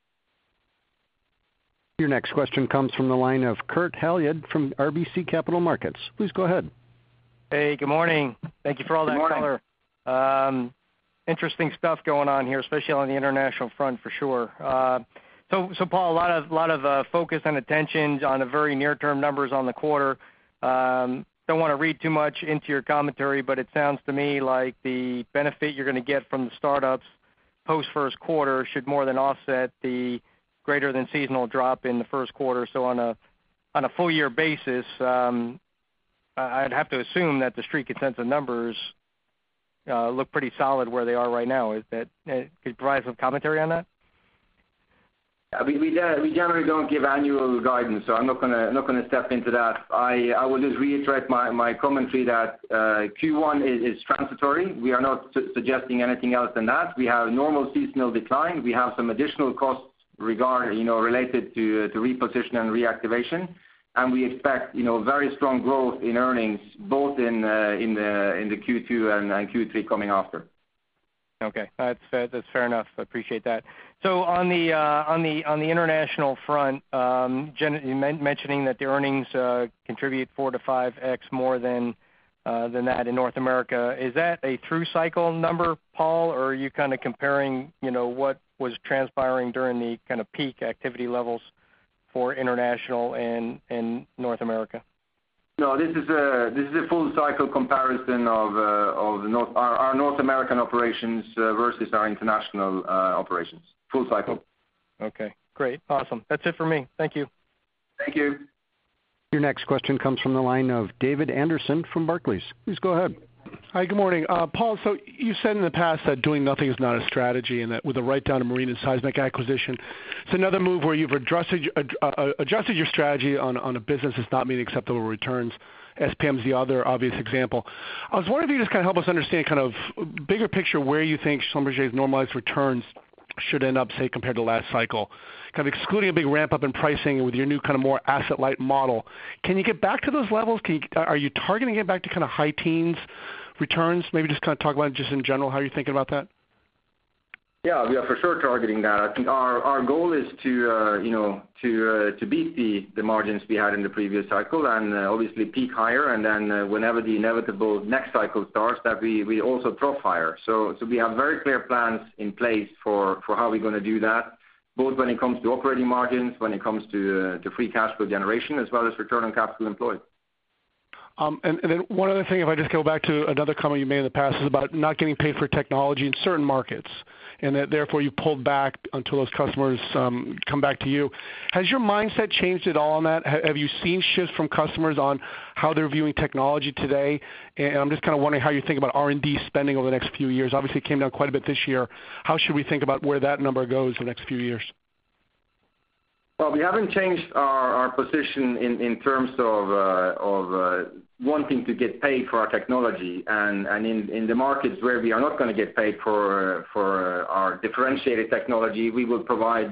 Your next question comes from the line of Kurt Hallead from RBC Capital Markets. Please go ahead. Hey, good morning. Thank you for all that color. Interesting stuff going on here, especially on the international front for sure. So Paul, a lot of focus and attention on the very near-term numbers on the quarter. Don't want to read too much into your commentary, but it sounds to me like the benefit you're going to get from the startups post first quarter should more than offset the greater than seasonal drop in the first quarter. So on a full year basis, I'd have to assume that the street consensus numbers look pretty solid where they are right now. Could you provide some commentary on that? We generally don't give annual guidance, so I'm not going to step into that. I will just reiterate my commentary that Q1 is transitory. We are not suggesting anything else than that. We have normal seasonal decline. We have some additional costs related to reposition and reactivation, and we expect very strong growth in earnings both in the Q2 and Q3 coming after. Okay, that's fair enough. I appreciate that. So on the international front, mentioning that the earnings contribute 4 to 5x more than that in North America, is that a through cycle number, Paul, or are you kind of comparing what was transpiring during the kind of peak activity levels for international and North America? No, this is a full cycle comparison of our North American operations versus our international operations. Full cycle. Okay, great, awesome. That's it for me. Thank you. Thank you. Your next question comes from the line of David Anderson from Barclays. Please go ahead. Hi, good morning. Paul, so you said in the past that doing nothing is not a strategy, and that with a write-down of marine and seismic acquisition, it's another move where you've adjusted your strategy on a business that's not meeting acceptable returns. SPM is the other obvious example. I was wondering if you just kind of help us understand kind of bigger picture where you think Schlumberger's normalized returns should end up, say, compared to last cycle. Kind of excluding a big ramp-up in pricing with your new kind of more asset-light model. Can you get back to those levels? Are you targeting getting back to kind of high teens returns? Maybe just kind of talk about it just in general, how you're thinking about that. Yeah, we are for sure targeting that. I think our goal is to beat the margins we had in the previous cycle and obviously peak higher, and then whenever the inevitable next cycle starts, that we also trough higher. So we have very clear plans in place for how we're going to do that, both when it comes to operating margins, when it comes to free cash flow generation, as well as return on capital employed. And then one other thing, if I just go back to another comment you made in the past, is about not getting paid for technology in certain markets, and that therefore you pulled back until those customers come back to you. Has your mindset changed at all on that? Have you seen shifts from customers on how they're viewing technology today? And I'm just kind of wondering how you think about R&D spending over the next few years. Obviously, it came down quite a bit this year. How should we think about where that number goes the next few years? Well, we haven't changed our position in terms of wanting to get paid for our technology, and in the markets where we are not going to get paid for our differentiated technology, we will provide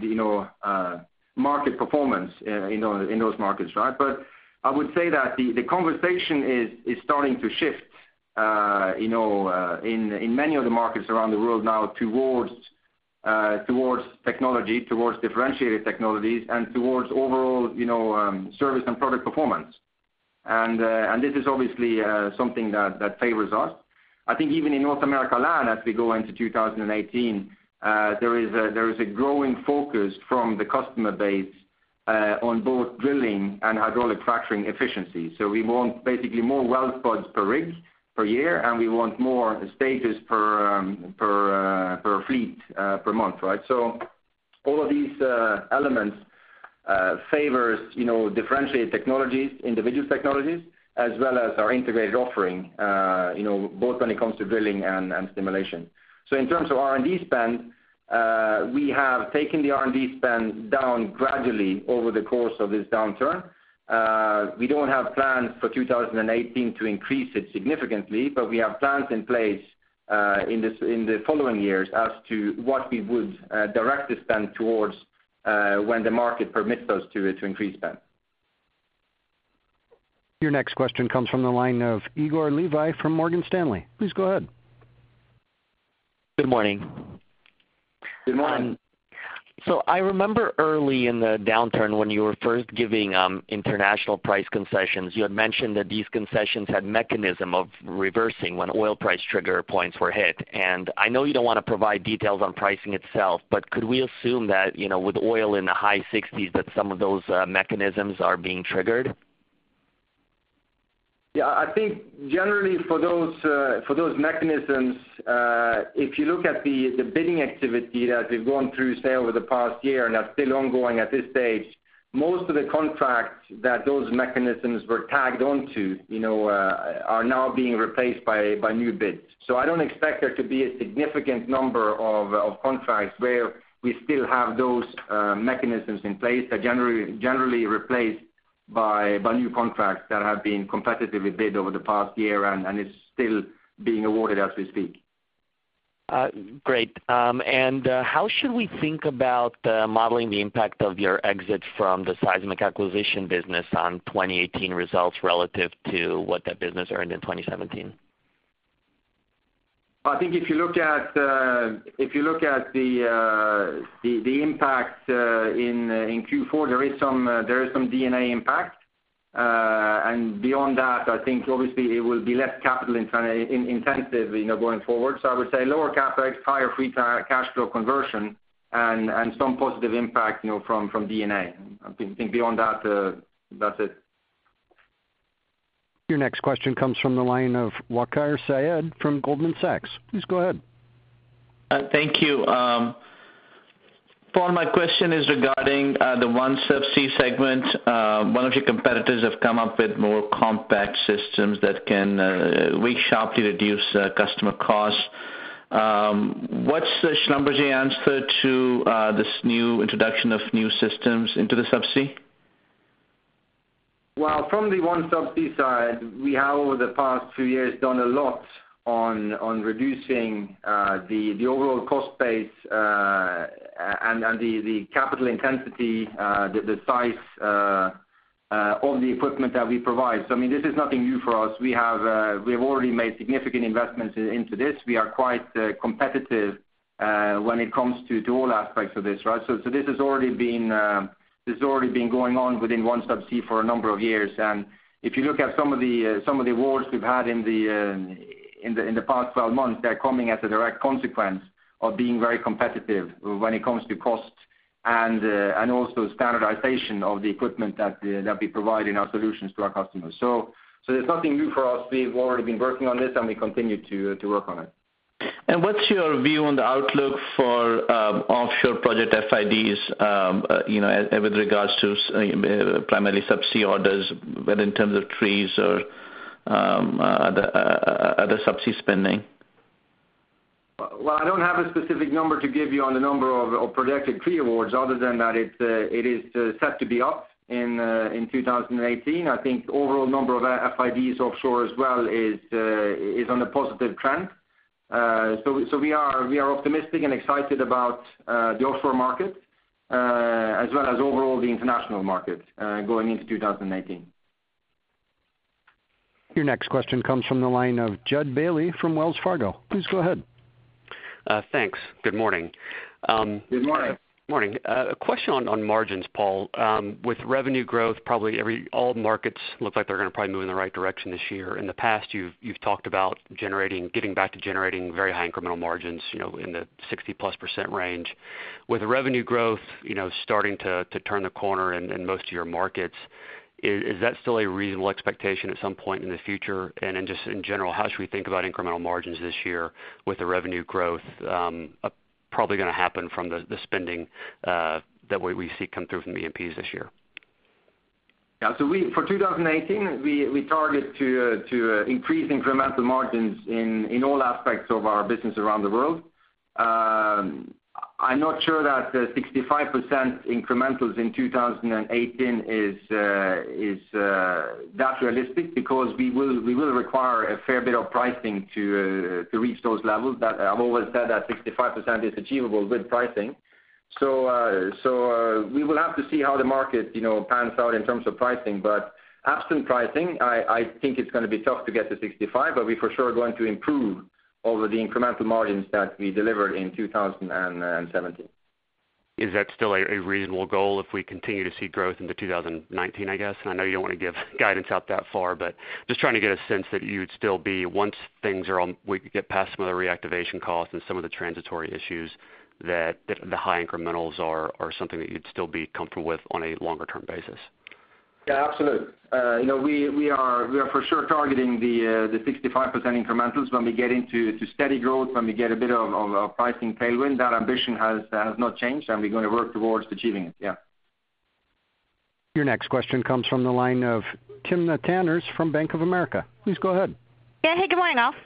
market performance in those markets, right? But I would say that the conversation is starting to shift in many of the markets around the world now towards technology, towards differentiated technologies, and towards overall, service and product performance. And this is obviously something that favors us. I think even in North America land, as we go into 2018, there is a growing focus from the customer base on both drilling and hydraulic fracturing efficiency. So we want basically more well spuds per rig per year, and we want more stages per fleet per month, right? So all of these elements favors differentiated technologies, individual technologies, as well as our integrated offering, both when it comes to drilling and stimulation. So in terms of R&D spend, we have taken the R&D spend down gradually over the course of this downturn. We don't have plans for 2018 to increase it significantly, but we have plans in place in the following years as to what we would direct the spend towards when the market permits us to increase spend. Your next question comes from the line of Igor Levi from Morgan Stanley. Please go ahead. Good morning. Good morning. So I remember early in the downturn when you were first giving international price concessions, you had mentioned that these concessions had mechanism of reversing when oil price trigger points were hit. And I know you don't want to provide details on pricing itself, but could we assume that, with oil in the high 60s, that some of those mechanisms are being triggered? Yeah, I think generally for those mechanisms, if you look at the bidding activity that we've gone through, say, over the past year, and that's still ongoing at this stage, most of the contracts that those mechanisms were tagged onto, are now being replaced by new bids. So I don't expect there to be a significant number of contracts where we still have those mechanisms in place that generally replaced by new contracts that have been competitively bid over the past year and is still being awarded as we speak. Great. And how should we think about modeling the impact of your exit from the seismic acquisition business on 2018 results relative to what that business earned in 2017? I think if you look at the impact in Q4, there is some D&A impact, and beyond that, I think obviously it will be less capital intensive, going forward. So I would say lower capex, higher free cash flow conversion, and some positive impact, from D&A. I think beyond that, that's it. Your next question comes from the line of Waqar Syed from Goldman Sachs. Please go ahead. Thank you. Paul, my question is regarding the OneSubsea segment. One of your competitors have come up with more compact systems that can very sharply reduce customer costs. What's the Schlumberger answer to this new introduction of new systems into the subsea? Well, from the OneSubsea side, we have over the past few years done a lot on reducing the overall cost base and the capital intensity, the size of the equipment that we provide. So I mean, this is nothing new for us. We have already made significant investments into this. We are quite competitive when it comes to all aspects of this, right? So this has already been going on within OneSubsea for a number of years. And if you look at some of the awards we've had in the past 12 months, they're coming as a direct consequence of being very competitive when it comes to cost and also standardization of the equipment that we provide in our solutions to our customers. So there's nothing new for us. We've already been working on this, and we continue to work on it. And what's your view on the outlook for offshore project FIDs, with regards to primarily subsea orders, whether in terms of trees or other subsea spending? Well, I don't have a specific number to give you on the number of projected tree awards, other than that it is set to be up in 2018. I think overall number of FIDs offshore as well is on a positive trend. So we are optimistic and excited about the offshore market as well as overall the international market going into 2018. Your next question comes from the line of Judd Bailey from Wells Fargo. Please go ahead. Thanks. Good morning. Good morning. Morning. A question on margins, Paul. With revenue growth, probably all markets look like they're going to probably move in the right direction this year. In the past, you've talked about getting back to generating very high incremental margins, in the 60+% range. With revenue growth, starting to turn the corner in most of your markets, is that still a reasonable expectation at some point in the future? And then just in general, how should we think about incremental margins this year with the revenue growth probably going to happen from the spending that we see come through from the E&Ps this year? Yeah, so for 2018, we target to increase incremental margins in all aspects of our business around the world. I'm not sure that 65% incrementals in 2018 is that realistic, because we will require a fair bit of pricing to reach those levels. That I've always said that 65% is achievable with pricing. So we will have to see how the market pans out in terms of pricing. But absent pricing, I think it's going to be tough to get to 65, but we for sure are going to improve over the incremental margins that we delivered in 2017. Is that still a reasonable goal if we continue to see growth into 2019, I guess? And I know you don't want to give guidance out that far, but just trying to get a sense that you would still be, once things are on, we get past some of the reactivation costs and some of the transitory issues, that the high incrementals are something that you'd still be comfortable with on a longer-term basis. Yeah, absolutely. We are for sure targeting the 65% incrementals when we get into steady growth, when we get a bit of pricing tailwind. That ambition has not changed, and we're going to work towards achieving it. Yeah. Your next question comes from the line of Timna Tanners from Bank of America. Please go ahead. Yeah. Hey, good morning, all.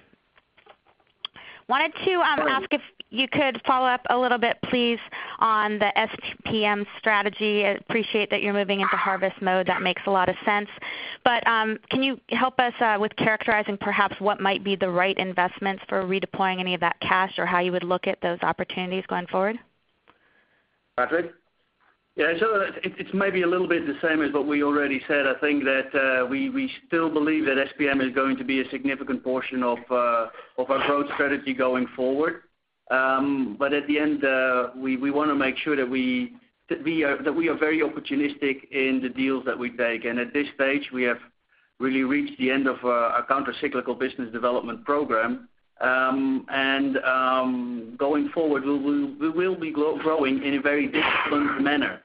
Wanted to ask if you could follow up a little bit, please, on the SPM strategy. I appreciate that you're moving into harvest mode. That makes a lot of sense. But can you help us with characterizing perhaps what might be the right investments for redeploying any of that cash, or how you would look at those opportunities going forward? Patrick? Yeah, so it's maybe a little bit the same as what we already said. I think that we still believe that SPM is going to be a significant portion of our growth strategy going forward. But at the end, we want to make sure that we are very opportunistic in the deals that we take. And at this stage, we have really reached the end of our counter-cyclical business development program. And going forward, we will be growing in a very disciplined manner.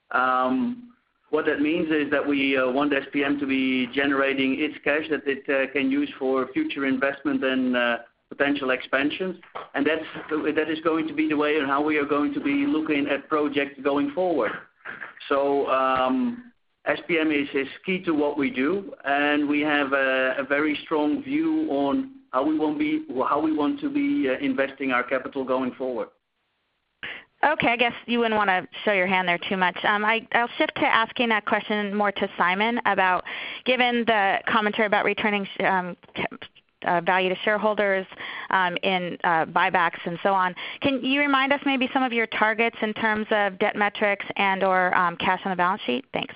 What that means is that we want SPM to be generating its cash that it can use for future investment and potential expansions, and that is going to be the way and how we are going to be looking at projects going forward. So SPM is key to what we do, and we have a very strong view on how we want to be investing our capital going forward. Okay, I guess you wouldn't want to show your hand there too much. I'll shift to asking that question more to Simon about, given the commentary about returning value to shareholders in buybacks and so on. Can you remind us maybe some of your targets in terms of debt metrics and or cash on the balance sheet? Thanks.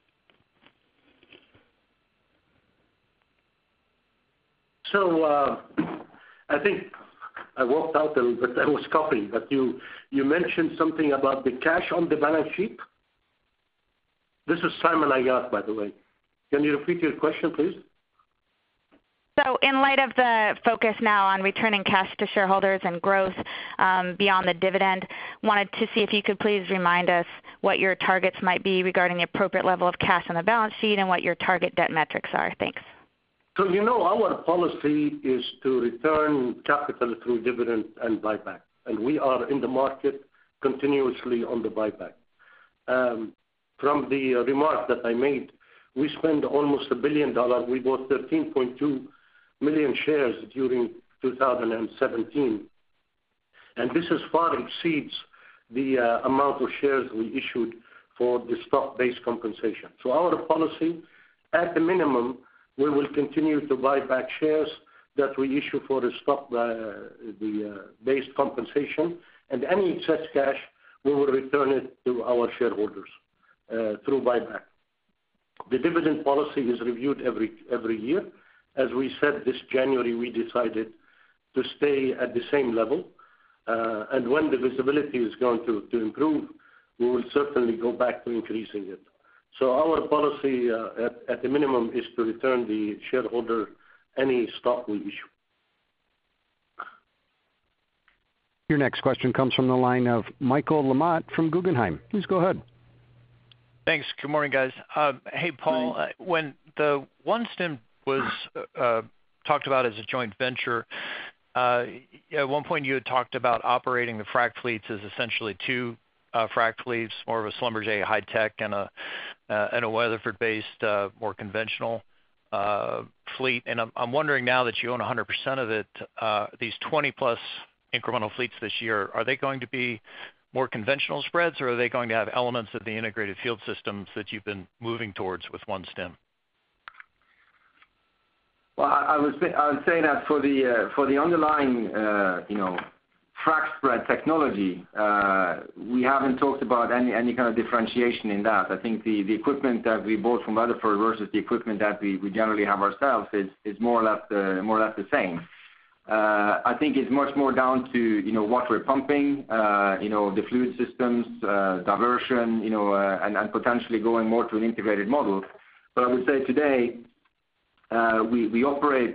So I think I walked out a little bit. I was copying, but you mentioned something about the cash on the balance sheet. This is Simon Ayat, by the way. Can you repeat your question, please? So in light of the focus now on returning cash to shareholders and growth beyond the dividend, wanted to see if you could please remind us what your targets might be regarding the appropriate level of cash on the balance sheet and what your target debt metrics are. Thanks. So our policy is to return capital through dividend and buyback, and we are in the market continuously on the buyback. From the remark that I made, we spend almost $1 billion. We bought 13.2 million shares during 2017, and this is far exceeds the amount of shares we issued for the stock-based compensation. So our policy, at the minimum, we will continue to buy back shares that we issue for the stock-based compensation, and any excess cash, we will return it to our shareholders through buyback. The dividend policy is reviewed every year, As we said this January, we decided to stay at the same level. And when the visibility is going to improve, we will certainly go back to increasing it. So our policy at the minimum is to return the shareholder any stock we issue. Your next question comes from the line of Michael LaMotte from Guggenheim. Please go ahead. Thanks. Good morning, guys. Hey, Paul, when the OneStim was talked about as a joint venture, at one point you had talked about operating the frac fleets as essentially two frac fleets, more of a Schlumberger high-tech and a Weatherford-based, more conventional fleet. And I'm wondering now that you own 100% of it, these 20-plus incremental fleets this year, are they going to be more conventional spreads, or are they going to have elements of the integrated field systems that you've been moving towards with OneStim? Well, I would say that for the underlying, frac spread technology, we haven't talked about any kind of differentiation in that. I think the equipment that we bought from Weatherford versus the equipment that we generally have ourselves is more or less the same. I think it's much more down to what we're pumping, the fluid systems, diversion, and potentially going more to an integrated model. But I would say today we operate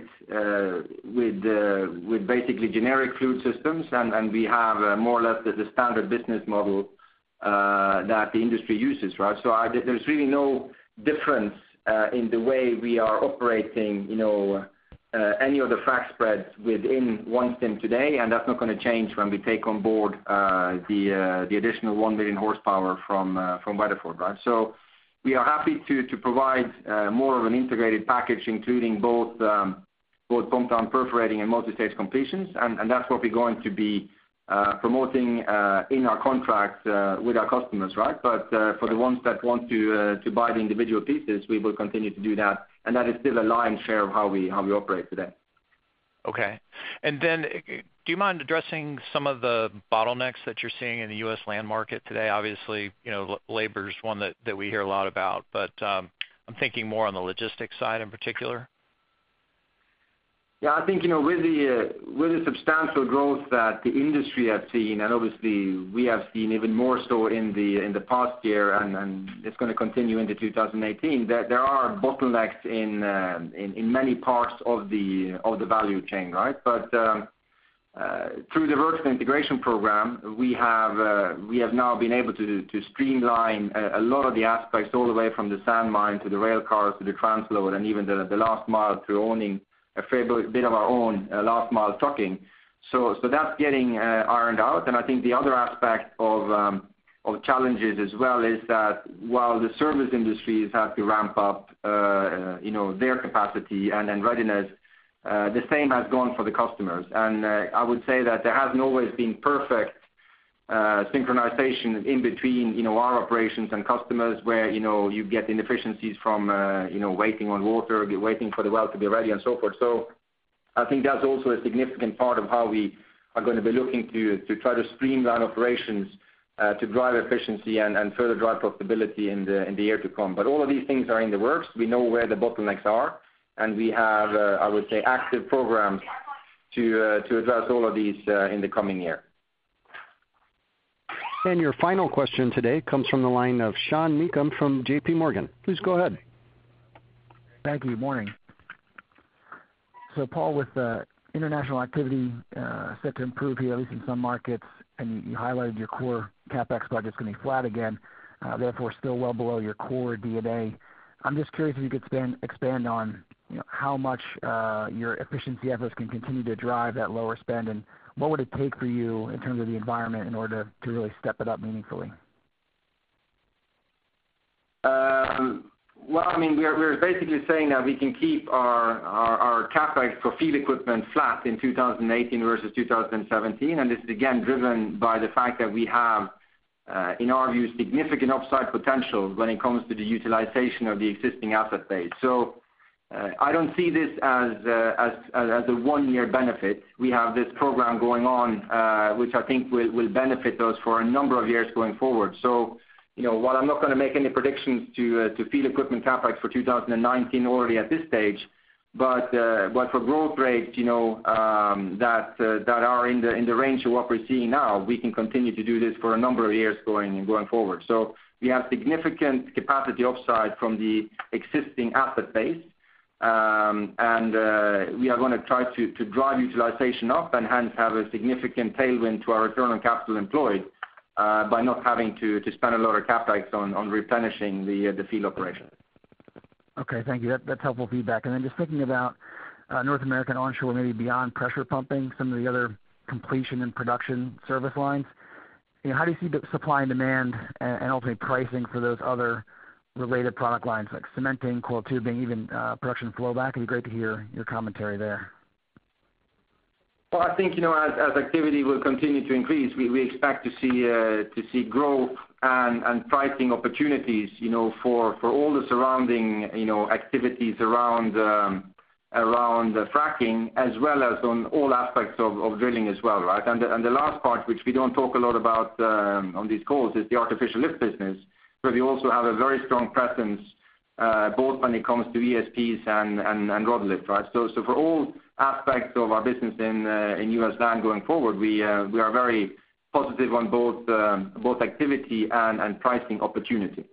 with basically generic fluid systems, and we have more or less the standard business model that the industry uses, right? So there's really no difference in the way we are operating, any of the frac spreads within OneStim today, and that's not going to change when we take on board the additional 1 million horsepower from Weatherford, right? So we are happy to provide more of an integrated package, including both pump down perforating and multi-stage completions, and that's what we're going to be promoting in our contract with our customers, right? But for the ones that want to buy the individual pieces, we will continue to do that, and that is still a lion's share of how we operate today. Okay. And then do you mind addressing some of the bottlenecks that you're seeing in the U.S. land market today? Obviously, labor is one that we hear a lot about, but I'm thinking more on the logistics side in particular. Yeah, I think, with the substantial growth that the industry has seen, and obviously we have seen even more so in the past year, and it's going to continue into 2018, there are bottlenecks in many parts of the value chain, right? But through the vertical integration program, we have now been able to streamline a lot of the aspects all the way from the sand mine to the rail cars to the transload and even the last mile through owning a fair bit of our own last mile trucking. So that's getting ironed out. And I think the other aspect of challenges as well is that while the service industries have to ramp up, their capacity and readiness, the same has gone for the customers. And I would say that there hasn't always been perfect synchronization in between, our operations and customers where, you get inefficiencies from, waiting on water, waiting for the well to be ready and so forth. So I think that's also a significant part of how we are going to be looking to try to streamline operations to drive efficiency and further drive profitability in the year to come. But all of these things are in the works. We know where the bottlenecks are, and we have, I would say, active programs to address all of these in the coming year. And your final question today comes from the line of Sean Meakim from J.P. Morgan. Please go ahead. Thank you. Good morning. So, Paul, with international activity set to improve here, at least in some markets, and you highlighted your core CapEx budget is going to be flat again, therefore still well below your core D&A. I'm just curious if you could expand on how much your efficiency efforts can continue to drive that lower spend, and what would it take for you in terms of the environment in order to really step it up meaningfully? Well, I mean, we're basically saying that we can keep our CapEx for field equipment flat in 2018 versus 2017, and this is again driven by the fact that we have, in our view, significant upside potential when it comes to the utilization of the existing asset base. So I don't see this as a one-year benefit. We have this program going on, which I think will benefit us for a number of years going forward. So, while I'm not going to make any predictions to field equipment CapEx for 2019 already at this stage, But for growth rates, that are in the range of what we're seeing now, we can continue to do this for a number of years going forward. So we have significant capacity upside from the existing asset base, and we are going to try to drive utilization up and hence have a significant tailwind to our return on capital employed by not having to spend a lot of capex on replenishing the field operation. Okay, thank you. That's helpful feedback. And then just thinking about North American onshore, maybe beyond pressure pumping, some of the other completion and production service lines, how do you see the supply and demand and ultimately pricing for those other related product lines like cementing, coiled tubing, even production flowback? It'd be great to hear your commentary there. Well, I think as activity will continue to increase, we expect to see growth and pricing opportunities for all the surrounding activities around fracking as well as on all aspects of drilling as well, right? And the last part, which we don't talk a lot about on these calls, is the artificial lift business, where we also have a very strong presence both when it comes to ESPs and rod lift, right? So for all aspects of our business in U.S. land going forward, we are very positive on both activity and pricing opportunity.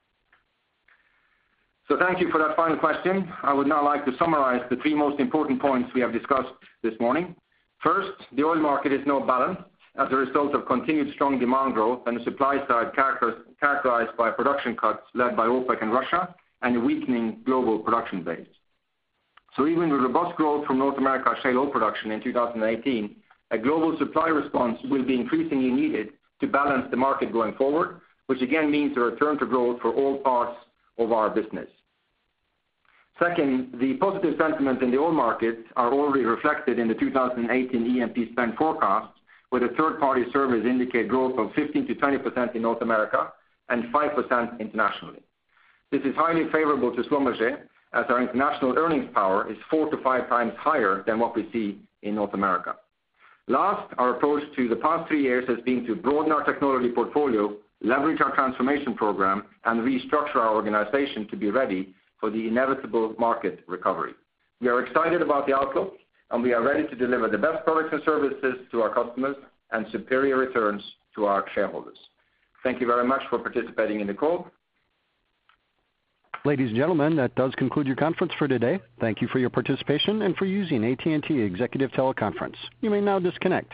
So thank you for that final question. I would now like to summarize the three most important points we have discussed this morning. First, the oil market is now balanced as a result of continued strong demand growth and the supply side characterized by production cuts led by OPEC and Russia and a weakening global production base. So even with robust growth from North America shale oil production in 2018, a global supply response will be increasingly needed to balance the market going forward, which again means a return to growth for all parts of our business. Second, the positive sentiment in the oil market are already reflected in the 2018 E&P spend forecast, where the third-party surveys indicate growth of 15 to 20% in North America and 5% internationally. This is highly favorable to Schlumberger, as our international earnings power is 4 to 5 times higher than what we see in North America. Last, our approach to the past 3 years has been to broaden our technology portfolio, leverage our transformation program, and restructure our organization to be ready for the inevitable market recovery. We are excited about the outlook, and we are ready to deliver the best products and services to our customers and superior returns to our shareholders. Thank you very much for participating in the call. Ladies and gentlemen, that does conclude your conference for today. Thank you for your participation and for using AT&T Executive Teleconference. You may now disconnect.